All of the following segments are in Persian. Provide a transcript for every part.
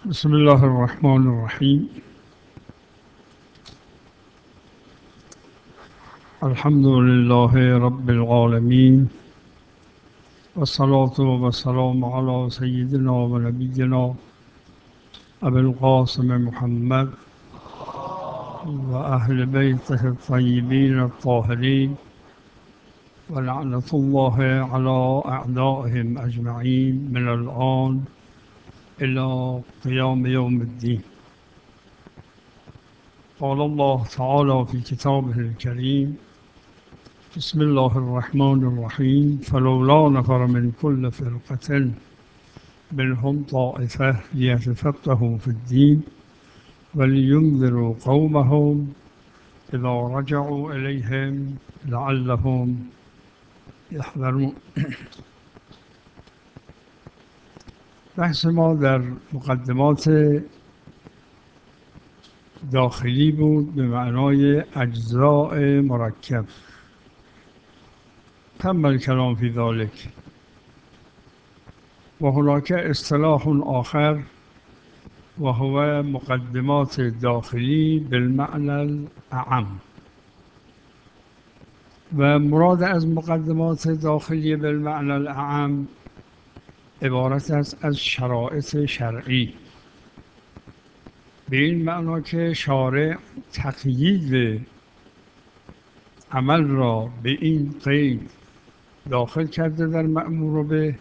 بسم الله الرحمن الرحيم. الحمد لله رب العالمين، والصلاة والسلام على سيدنا ونبينا أبي القاسم محمد وأهل بيته الطيبين الطاهرين، ولعنة الله على أعدائهم أجمعين من الآن إلى قيام يوم الدين. قال الله تعالى في كتابه الكريم: بسم الله الرحمن الرحيم. فلولا نفر من كل فرقة منهم طائفة ليتفقهوا في الدين ولينذروا قومهم إذا رجعوا إليهم لعلهم يحذرون. بحث ما در مقدمات داخلی بود به معنای اجزاء مرکب. تم الكلام في ذلك. وهناك اصطلاح آخر وهو مقدمات داخلی بالمعنى الأعم. و مراد از مقدمات داخلی بالمعنى الأعم عبارت است از شرایط شرعی، به این معنا که شارع تقیید عمل را به این قید داخل کرده در مأمور به،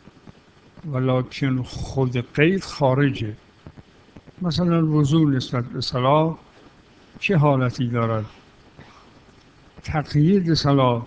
ولکن خود قید خارجه. مثلا وضو نسبت به صلاة چه حالتی دارد؟ تقیید صلاة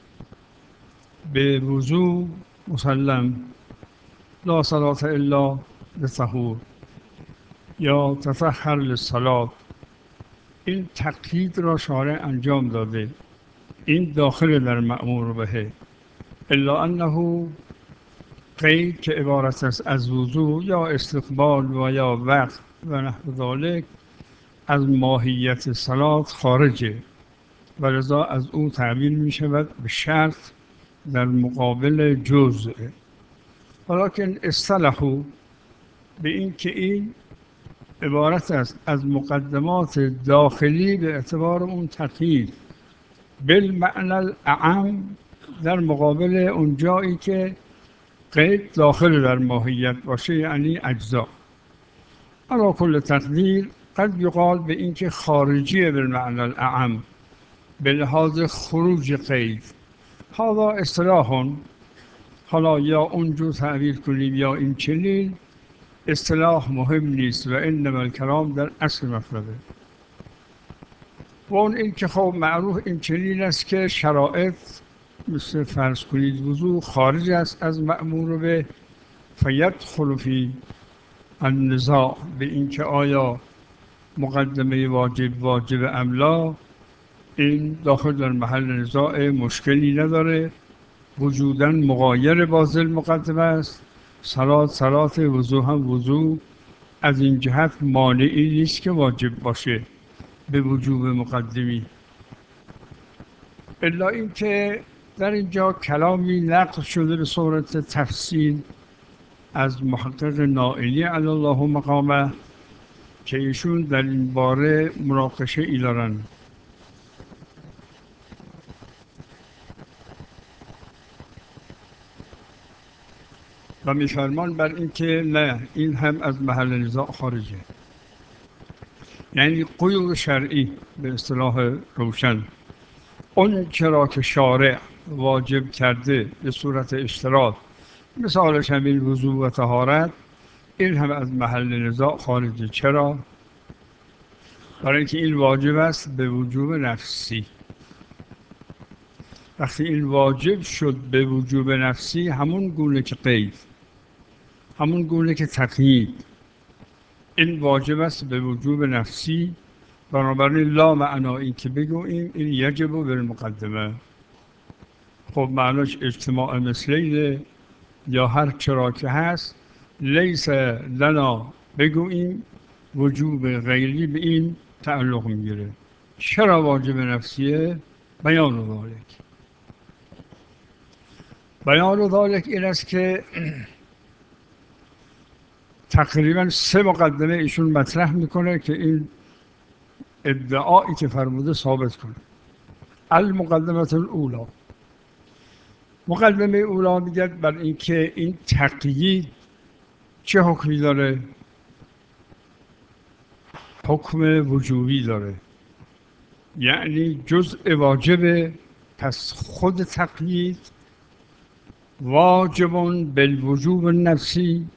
به وضو مسلم، لا صلاة الا بطهور، یا تطهر للصلاة، این تقیید را شارع انجام داده، این داخل در مأمور به. الا انه قید که عبارت است از وضو یا استقبال و یا وقت و نحو ذلک از ماهیت صلات خارجه و لذا از او تعبیر می شود به شرط در مقابل جزء. ولیکن اصطلحوا به این که این عبارت است از مقدمات داخلی به اعتبار اون تقیید بالمعنى الاعم در مقابل اون جایی که قید داخل در ماهیت باشه، یعنی اجزا. علی کل تقدیر قد یقال به این که خارجی بالمعنى الاعم به لحاظ خروج قید. هذا اصطلاح، حالا یا اونجور تعبیر کنیم یا این چنین، اصطلاح مهم نیست و انما الکلام در اصل مطلبه. و اون این که خب معروف این چنین است که شرایط مثل فرض کنید وضو خارج است از مأمور به، فیدخل فی النزاع به این که آیا مقدمه واجب ام لا، این داخل در محل نزاع مشکلی نداره، وجوداً مغایر با ذی المقدمه است. صلات وضو هم وضو از این جهت مانعی نیست که واجب باشه به وجوب مقدمی. الا این که در اینجا کلامی نقل شده به صورت تفصیل از محقق نائلی علی الله مقامه که ایشون در این باره مناقشه ای دارن. و میفرمان بر این که نه، این هم از محل نزاع خارجه. یعنی قیود شرعی به اصطلاح روشن، اون چرا که شارع واجب کرده به صورت اشتراط، مثالش همین وضو و طهارت، این هم از محل نزاع خارجه. چرا؟ برای اینکه این واجب است به وجوب نفسی. وقتی این واجب شد به وجوب نفسی، همون گونه که قید، همون گونه که تقیید، این واجب است به وجوب نفسی. بنابراین لا معنایی که بگوییم این یجب بالمقدمه. خب معناش اجتماع مثلین یا هر چرا که هست، لیس لنا بگوییم وجوب غیری به این تعلق میگیره. چرا واجب نفسیه؟ بیان ذالک. بیان ذالک این است که تقریبا 3 مقدمه ایشون مطرح میکنه که این ادعایی که فرموده ثابت کنه. المقدمه الاولی، مقدمه اولی میگه بر اینکه این تقیید چه حکمی داره؟ حکم وجوبی داره، یعنی جزء واجبه. پس خود تقیید واجب بالوجوب النفسی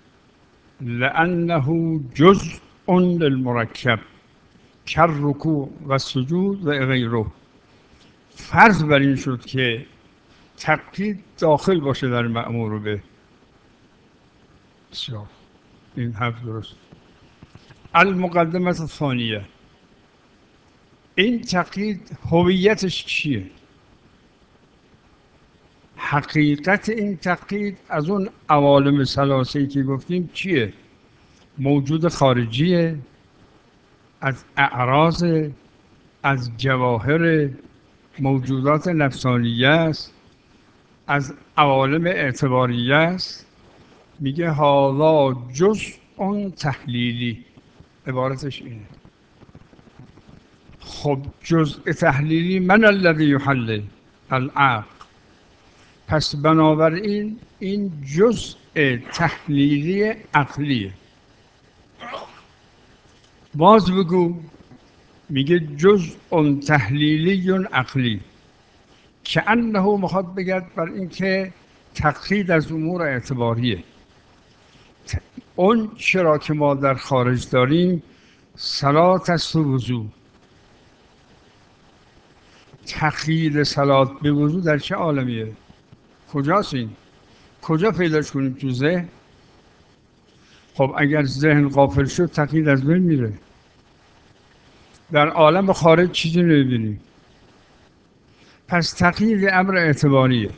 لأنه جزء للمرکب کالرکوع و سجود و غیره. فرض بر این شد که تقیید داخل باشه در مأمور به. بسیار این حرف درست. المقدمه الثانیه، این تقیید هویتش چیه؟ حقیقت این تقیید از اون عوالم ثلاثه‌ای که گفتیم چیه؟ موجود خارجیه، از اعراض، از جواهر، موجودات نفسانیه است، از عوالم اعتباریه است. میگه هذا جزء تحلیلی، عبارتش اینه. خب جزء تحلیلی من الذی یحلل؟ العقل. پس بنابراین این جزء تحلیلی عقلیه. باز بگو، میگه جزء تحلیلی عقلی، که انه مخاطب بگرد بر اینکه تقیید از امور اعتباریه. اون چرا که ما در خارج داریم صلات است و وضو. تقیید صلات به وضو در چه عالمیه؟ کجاست این؟ کجا پیداش کنیم؟ تو ذهن؟ خب اگر ذهن غافل شد تقیید از بین میره. در عالم خارج چیزی نمیبینیم. پس تقیید امر اعتباریه.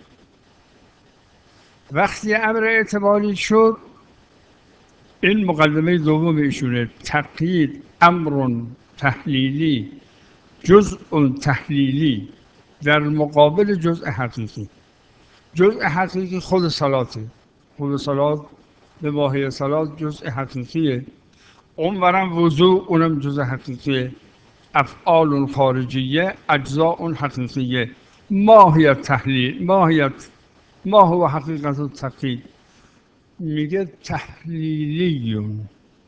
وقتی امر اعتباری شد، این مقدمه دوم ایشونه، تقیید امر تحلیلی، جزء تحلیلی در مقابل جزء حقیقی. جزء حقیقی خود صلاته. خود صلات به ماهی صلات جزء حقیقیه. اونورم وضوع، اونم جزء حقیقیه. افعال خارجیه، اجزاء حقیقیه. ماهیت تحلیل، ما هو حقیقت التقیید؟ میگه تحلیلیون.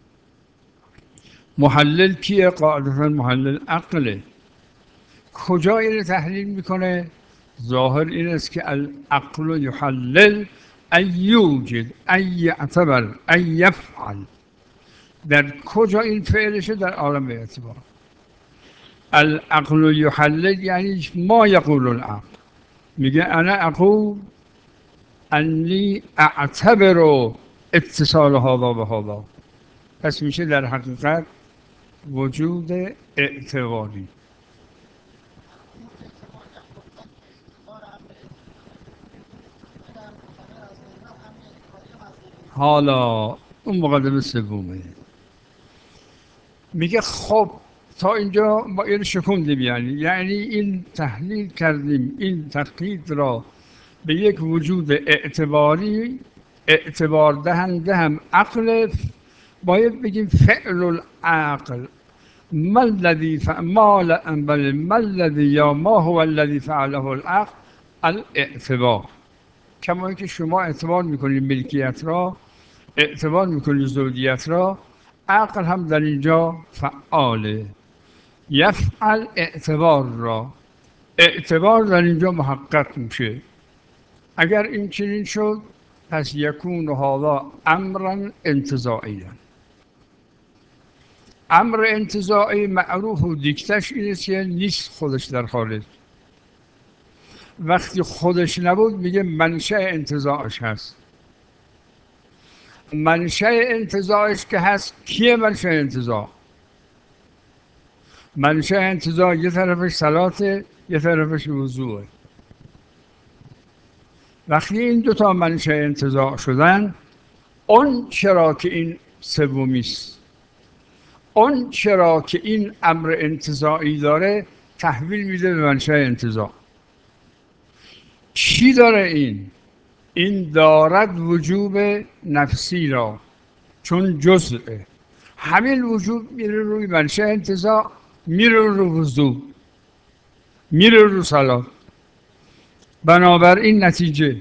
محلل کیه؟ قاعدتا محلل عقله. کجا این تحلیل میکنه؟ ظاهر این است که العقل یحلل ای یوجد ای یعتبر ای یفعل. در کجا این فعلشه؟ در عالم اعتبار. العقل یحلل یعنی ما یقول العقل. میگه انا اقول انی اعتبر اتصال هذا به هذا. پس میشه در حقیقت وجود اعتباری. حالا اون مقدمه سومه. میگه خب تا اینجا ما این شکوندیم، یعنی این تحلیل کردیم این تقیید را به یک وجود اعتباری، اعتبار دهنده هم عقل. باید بگیم فعل العقل ما الذی یا ما هو الذی فعله العقل الاعتبار. کما اینکه شما اعتبار میکنید ملکیت را، اعتبار میکنید زوجیت را، عقل هم در اینجا فعاله. یفعل اعتبار را، اعتبار در اینجا محقق میشه. اگر این چنین شد پس یکون هذا امرا انتزاعیا. امر انتزاعی معروف و دیکتش اینه که نیست خودش در خارج. وقتی خودش نبود میگه منشأ انتزاعش هست. منشأ انتزاعش که هست، کیه منشأ انتزاع؟ منشأ انتزاع یه طرفش صلاته، یه طرفش وضوعه. وقتی این دوتا منشأ انتزاع شدن، اون چرا که این سومیست، اون چرا که این امر انتزاعی داره تحویل میده به منشأ انتزاع. چی داره این؟ این دارد وجوب نفسی را، چون جزءه. همین وجود میره روی منشأ انتزاع، میره رو وضو، میره رو صلات. بنابراین نتیجه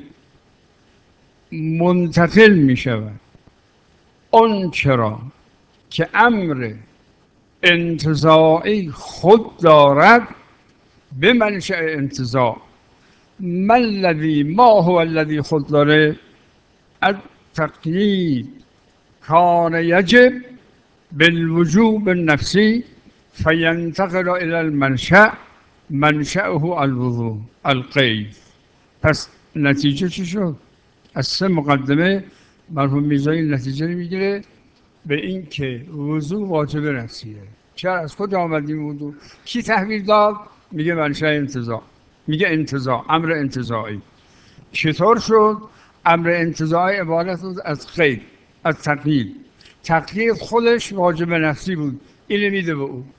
منتقل می شود اون چرا که امر انتزاعی خود دارد به منشأ انتزاع. ما هو الذی خود داره التقیید کان یجب بالوجوب النفسی فینتقل الى المنشأ منشأه الوضوء القید. پس نتیجه چی شد؟ از سه مقدمه مرحوم میرزایی نتیجه میگیره به این که وضوء واجب نفسیه. چرا؟ از کجا آمد این وضوء؟ کی تحویل داد؟ میگه منشأ انتزاع، میگه انتزاع، امر انتزاعی. چطور شد؟ امر انتزاعی عبارت بود از قید، از تقیید. تقیید خودش واجب نفسی بود، اینو میده به او.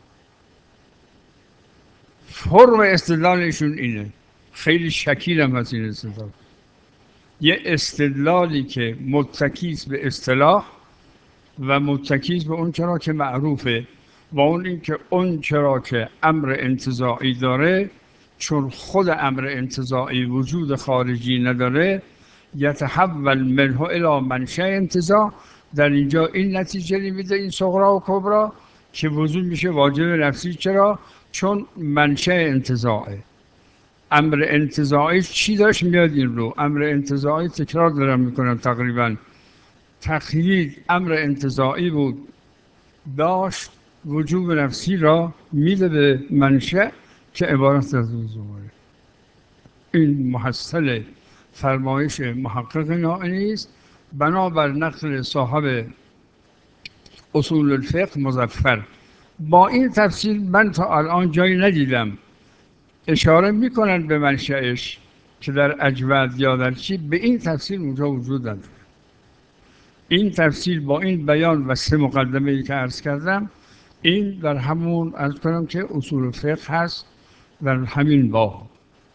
فرم استدلالشون اینه. خیلی شکیلم هست این استدلال. یه استدلالی که متکیست به اصطلاح و متکیست به اون چرا که معروفه و اون این که اون چرا که امر انتزاعی داره، چون خود امر انتزاعی وجود خارجی نداره، یتحول منه الی منشأ انتزاع. در اینجا این نتیجه میده این صغرا و کبرا که وجود میشه واجب نفسی. چرا؟ چون منشأ انتزاعه. امر انتزاعی چی داشت میاد این رو؟ امر انتزاعی تکرار دارم میکنم تقریبا، تقیید امر انتزاعی بود، داشت وجوب نفسی را میده به منشأ که عبارت از وضوعه. این محصل فرمایش محقق نائینی است بنابر نقل صاحب اصول الفقه مظفر. با این تفصیل من تا الان جایی ندیدم اشاره میکنن به منشأش که در اجود یا در چی به این تفصیل اونجا وجود نداره. این تفصیل با این بیان و سه مقدمه ای که عرض کردم، این در همون عرض کنم که اصول فقه هست در همین باب.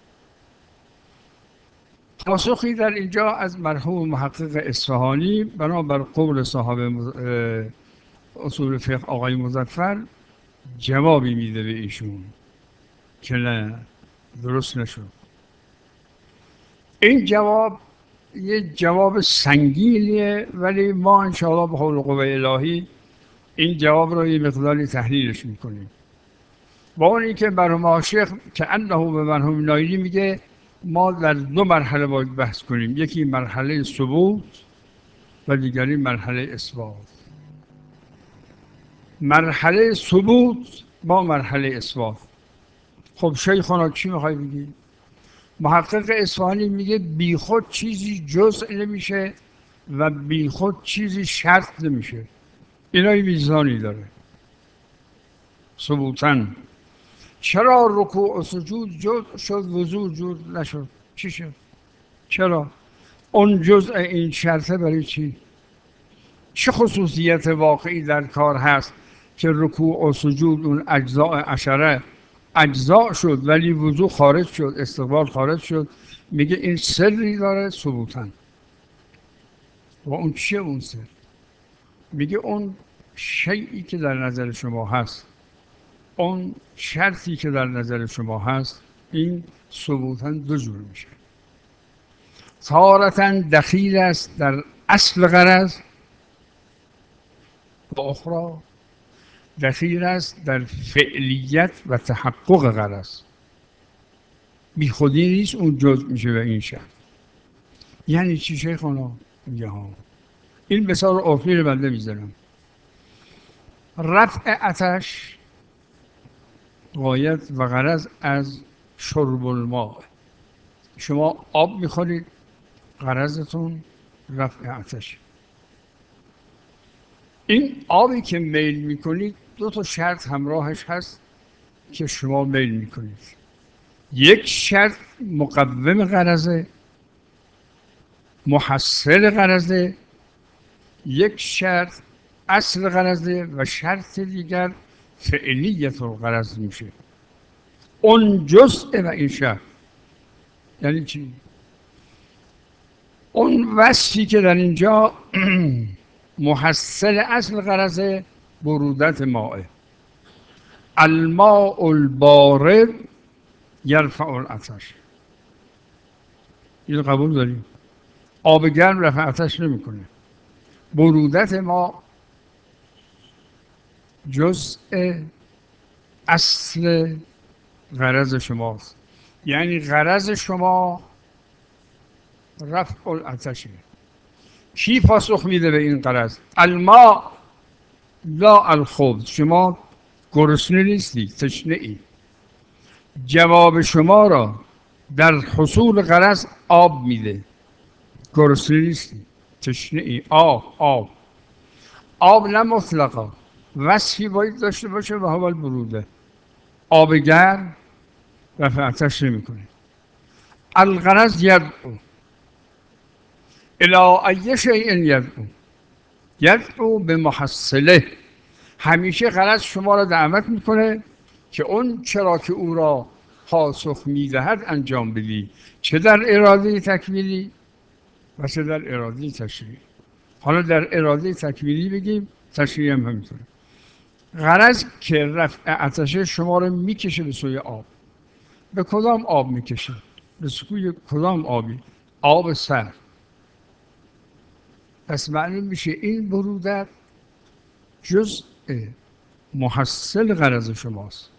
پاسخی در اینجا از مرحوم محقق اصفهانی بنابر قول صاحب اصول فقه آقای مظفر جوابی میده به ایشون که نه، درست نشد. این جواب یه جواب سنگینیه، ولی ما انشاءالله به حول قوه الهی این جواب رو یه مقداری تحلیلش میکنیم. با اون اینکه مرحوم عاشق که انه به مرحوم نایلی میگه ما در دو مرحله باید بحث کنیم، یکی مرحله ثبوت و دیگری مرحله اثبات. مرحله ثبوت با مرحله اثبات. خب شیخانا چی میخوای بگی؟ محقق اصفهانی میگه بی خود چیزی جزء نمیشه و بی خود چیزی شرط نمیشه. اینا میزانی داره. ثبوتاً چرا رکوع و سجود جزء شد وضوع جزء نشد؟ چی شد؟ چرا؟ اون جزء این شرطه برای چی؟ چه خصوصیت واقعی در کار هست که رکوع و سجود اون اجزاء عشره اجزاء شد ولی وضوع خارج شد، استقبال خارج شد؟ میگه این سری داره ثبوتاً. و اون چیه اون سر؟ میگه اون شیئی که در نظر شما هست، اون شرطی که در نظر شما هست، این ثبوتاً دو جور میشه. تارةً دخیل است در اصل غرض و اخرى دخیل است در فعلیت و تحقق غرض. بی خودی نیست، اون جزء میشه به این شرط. یعنی چی شیخانا؟ میگه ها این مثال عرفی رو بنده میزنم. رفع آتش غایت و غرض از شرب الماء. شما آب میخورید، غرضتون رفع آتش. این آبی که میل میکنید دو تا شرط همراهش هست که شما میل میکنید. یک شرط مقوم غرضه، محصل غرضه، یک شرط اصل غرضه و شرط دیگر فعلیت الغرض میشه. اون جزء و این شرط. یعنی چی؟ اون وصفی که در اینجا محصل اصل غرض برودت ماء. الماء البارد یرفع العطش. این قبول داریم؟ آب گرم رفع عطش نمیکنه. برودت ما جزء اصل غرض شماست. یعنی غرض شما رفع العطشه. کی پاسخ میده به این غرض؟ الماء لا الخبز. شما گرسنه نیستی، تشنه ای. جواب شما را در حصول غرض آب میده. گرسنه نیستی، تشنه ای. آب آب نه مطلقا، وصفی باید داشته باشه و هو البروده. آب گرم رفع عطش نمیکنه. الغرض یدعو الی ای شیء یدعو به محصله. همیشه غرض شما را دعوت میکنه که اون چرا که او را پاسخ میدهد انجام بدی، چه در اراده تکمیلی و چه در اراده تشریعی. حالا در اراده تکمیلی بگیم، تشریعی هم همینطوره. غرض که رفع عطش شما را میکشه به سوی آب. به کدام آب میکشه؟ به سوی کدام آبی؟ آب سرد. پس معلوم میشه این برودت جزء محصل غرض شماست.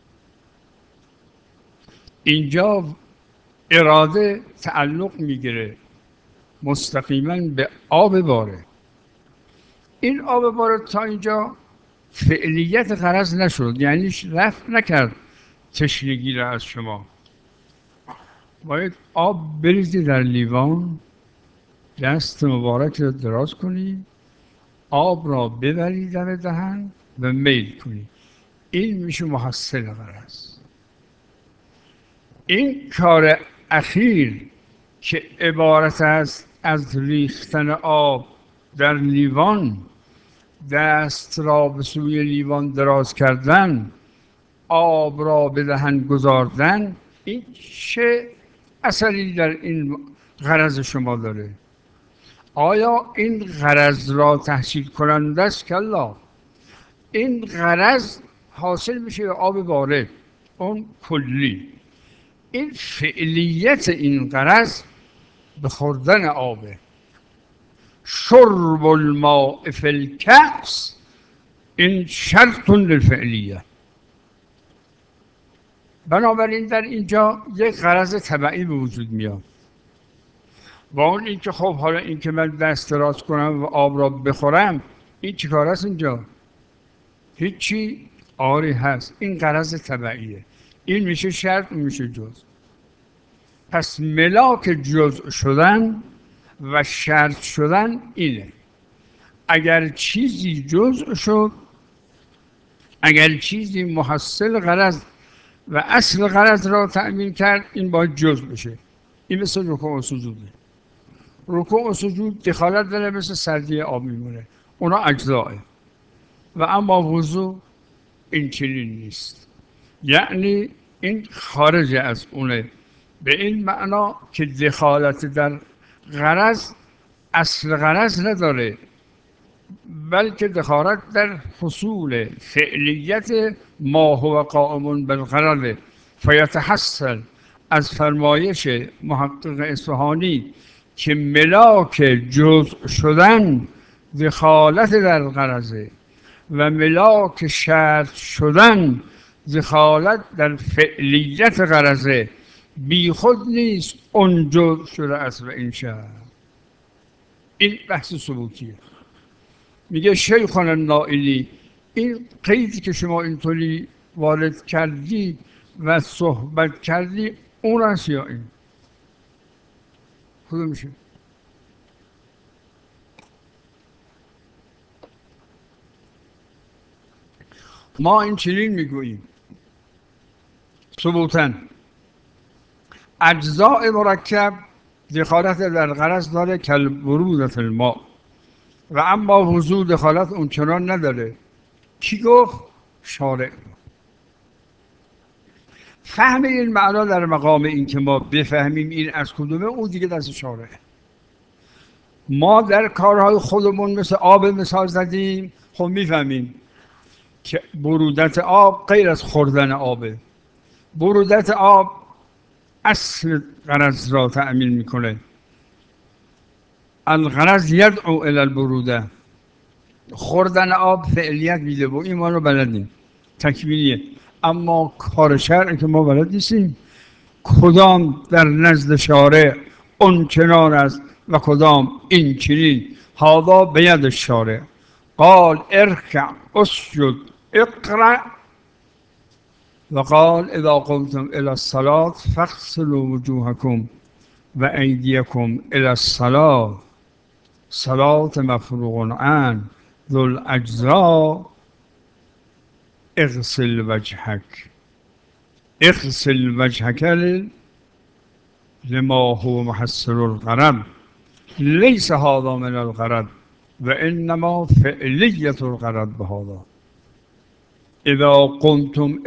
اینجا اراده تعلق میگیره مستقیما به آب باره. این آب باره تا اینجا فعلیت غرض نشد، یعنی رفع نکرد تشنگی را از شما. باید آب بریزی در لیوان، دست مبارک را دراز کنی، آب را ببری در دهن و میل کنی. این میشه محصل غرض. این کار اخیر که عبارت است از ریختن آب در لیوان، دست را به سوی لیوان دراز کردن، آب را به دهن گذاردن، این چه اثری در این غرض شما داره؟ آیا این غرض را تحصیل کننده است؟ کلا. این غرض حاصل میشه به آب بارد، اون کلی. این فعلیت این غرض به خوردن آبه. شرب الماء فی الکأس این شرط للفعلیه. بنابراین در اینجا یک غرض تبعی به وجود میاد و اون این که خب حالا این که من دست دراز کنم و آب را بخورم، این چی کار است اینجا؟ هیچی. آری هست. این غرض تبعیه. این میشه شرط، میشه جزء. پس ملاک جزء شدن و شرط شدن اینه. اگر چیزی جزء شد، اگر چیزی محصل غرض و اصل غرض را تأمین کرد، این باید جزء بشه. این مثل رکوع و سجوده. رکوع و سجود دخالت داره، مثل سردی آب میمونه، اونا اجزاه. و اما وضو این چنین نیست. یعنی این خارج از اونه، به این معنا که دخالت در غرض اصل غرض نداره، بلکه دخالت در حصول فعلیت ما هو قائم بالغرض. فیتحصل از فرمایش محقق اصفهانی که ملاک جزء شدن دخالت در غرضه و ملاک شرط شدن دخالت در فعلیت غرضه، بی خود نیست اون جزء شده است و این شرط. این بحث ثبوتیه. میگه شیخنا النائلی، این قیدی که شما اینطوری وارد کردی و صحبت کردی اون است یا این؟ کدوم میشه؟ ما این چنین میگوییم ثبوتاً اجزاء مرکب دخالت در غرض داره کالبرودة الماء، و اما وضو دخالت اونچنان نداره. کی گفت؟ شارع. فهم این معنا در مقام این که ما بفهمیم این از کدومه، اون دیگه دست شارعه. ما در کارهای خودمون مثل آب مثال زدیم، خب میفهمیم که برودت آب غیر از خوردن آبه. برودت آب اصل غرض را تأمین میکنه. الغرض یدعو الی البروده. خوردن آب فعلیت میده و این ما رو بلدیم، تکمیلیه. اما کار شرعی که ما بلد نیستیم، کدام در نزد شارع اون چنان است و کدام این چنین. هذا بید الشارع قال ارکع اسجد اقرأ و قال اذا قمتم الى الصلاة فاغسلوا وجوهكم و ایدیکم الى الصلاة صلاة مفروغ عن ذو الاجزاء اغسل وجهك. اغسل وجهك لما هو محصل الغرض ليس هذا من الغرض وإنما فعلية الغرض بهذا. إذا قمتم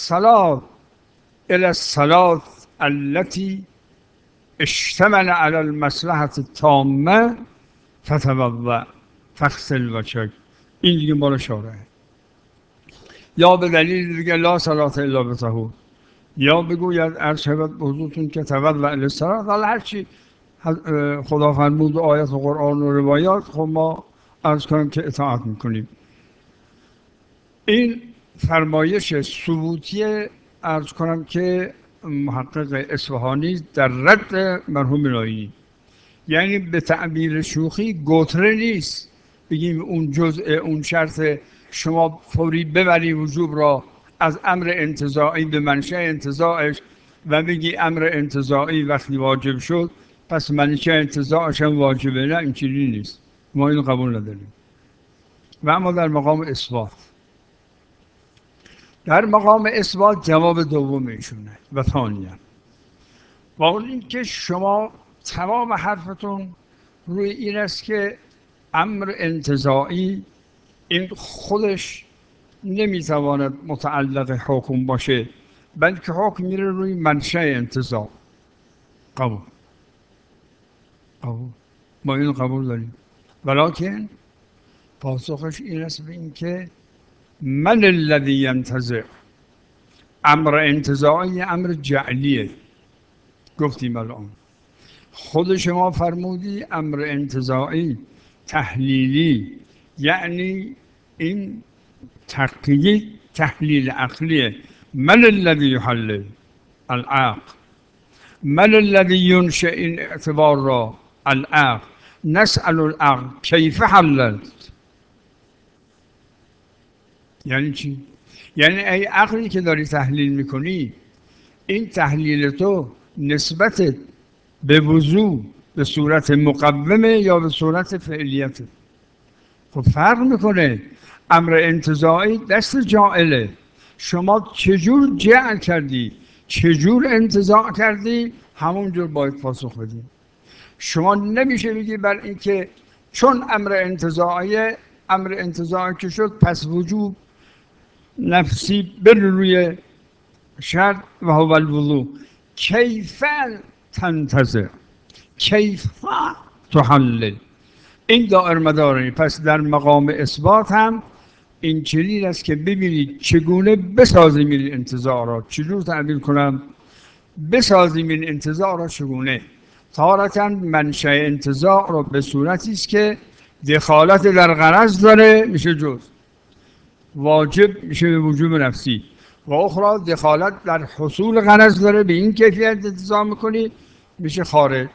إلى الصلاة التي اشتمل على المصلحة التامة فتوضأ فاغسل وجهك. این دیگه مال شارعه. یا به دلیل دیگه لا صلاة الا بطهور، یا بگوید عرض شود حضورتون که توضأ للصلاة، حالا هرچی خدا فرمود و آیت و قرآن و روایات، خب ما عرض کنیم که اطاعت میکنیم. این فرمایش ثبوتی عرض کنم که محقق اصفهانی در رد مرحوم نایینی، یعنی به تعبیر شوخی گوتره نیست بگیم اون جزء اون شرط شما فوری ببری وجوب را از امر انتزاعی به منشأ انتزاعش و بگی امر انتزاعی وقتی واجب شد پس منشأ انتزاعش هم واجبه. نه، این چیزی نیست، ما اینو قبول نداریم. و اما در مقام اثبات، در مقام اثبات جواب دوم ایشونه و ثانیه، با اون اینکه شما تمام حرفتون روی این است که امر انتزاعی این خودش نمیتواند متعلق حکم باشه، بلکه حکم میره روی منشأ انتزاع. قبول ما اینو قبول داریم، ولیکن پاسخش این است به این که من الذی ینتزع. امر انتزاعی امر جعلیه، گفتیم الان. خود شما فرمودی امر انتزاعی تحلیلی، یعنی این تقیید تحلیل عقلیه. من الذی یحلل العقل، من الذی ینشئ این اعتبار را العقل. نسأل العقل کیف حللت. یعنی چی؟ یعنی ای عقلی که داری تحلیل میکنی، این تحلیل تو نسبت به وضوع به صورت مقومه یا به صورت فعلیته؟ خب فرق میکنه. امر انتزاعی دست جاعله، شما چجور جعل کردی، چجور انتزاع کردی، همونجور باید پاسخ بدیم. شما نمیشه بگی بر این که چون امر انتزاعی که شد پس وجوب نفسی بر روی شرط و هو الوضوء. کیف تنتزع، کیف تحلل. این دائر مداره. پس در مقام اثبات هم این چنین است که ببینید چگونه بسازیم این انتزاع را. چجور تعبیر کنم؟ بسازیم این انتزاع را چگونه؟ تارة منشأ انتزاع را به صورتی است که دخالت در غرض داره، میشه جز واجب، میشه به وجوب نفسی. و اخرى دخالت در حصول غرض داره، به این کیفیت انتزاع میکنی، میشه خارج.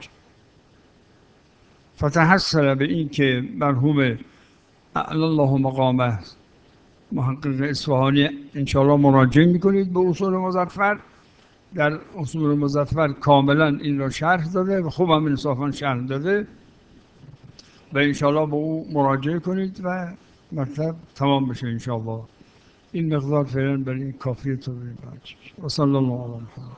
فتحصل به این که مرحوم اعلی الله مقامه محقق اصفهانی انشاءالله مراجعه میکنید به اصول مظفر. در اصول مظفر کاملا این را شرح داده و خوب هم انصافا شرح داده و انشاءالله به او مراجعه کنید و مطلب تمام بشه انشاءالله. این مقدار فعلا برای کافیه تو و صلی الله علیه و